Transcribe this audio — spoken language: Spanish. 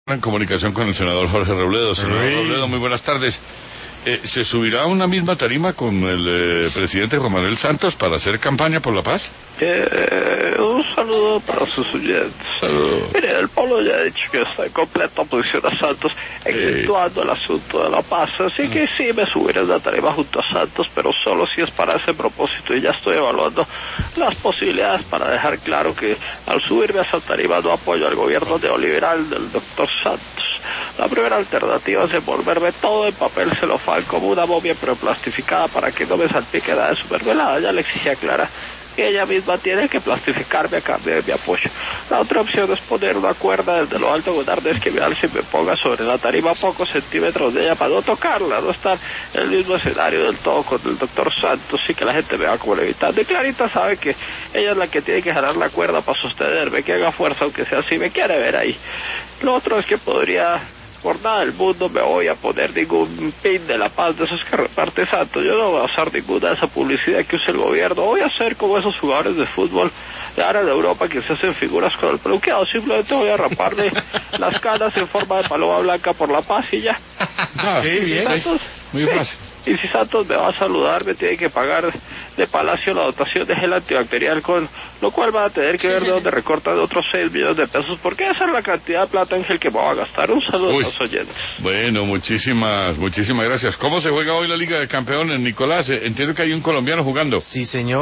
En comunicación con el senador Jorge Robledo. Senador Robledo, muy buenas tardes. ¿Se subirá a una misma tarima con el presidente Juan Manuel Santos para hacer campaña por la paz? Un saludo para sus oyentes. Mire, el pueblo ya ha dicho que está en completa oposición a Santos, exceptuando el asunto de la paz. Así que sí me subiré a la tarima junto a Santos, pero solo si es para ese propósito. Y ya estoy evaluando las posibilidades para dejar claro que al subirme a esa tarima no apoyo al gobierno neoliberal del doctor Santos. La primera alternativa es envolverme todo en papel celofán como una momia preplastificada para que no me salpique nada de su mermelada. Ya le exigí a Clara que ella misma tiene que plastificarme a cambio de mi apoyo. La otra opción es poner una cuerda desde lo alto con arnés que me alce y me ponga sobre la tarima a pocos centímetros de ella para no tocarla, no estar en el mismo escenario del todo con el doctor Santos y que la gente me va como levitando. Y Clarita sabe que ella es la que tiene que jalar la cuerda para sostenerme, que haga fuerza aunque sea así, me quiere ver ahí. Lo otro es que podría... Por nada del mundo me voy a poner ningún pin de la paz de esos que reparte Santos. Yo no voy a usar ninguna de esa publicidad que usa el gobierno. Voy a ser como esos jugadores de fútbol de ahora de Europa que se hacen figuras con el peluqueado. Simplemente voy a raparle las canas en forma de paloma blanca por la paz y ya. Sí, bien. Santos, muy fácil. Y si Santos me va a saludar, me tiene que pagar de Palacio la dotación de gel antibacterial, con lo cual van a tener que ver de dónde recortan otros 6 millones de pesos, porque esa es la cantidad de plata en gel que me va a gastar. Un saludo a los oyentes. Bueno, muchísimas gracias. ¿Cómo se juega hoy la Liga de Campeones, Nicolás? Entiendo que hay un colombiano jugando. Sí, señor.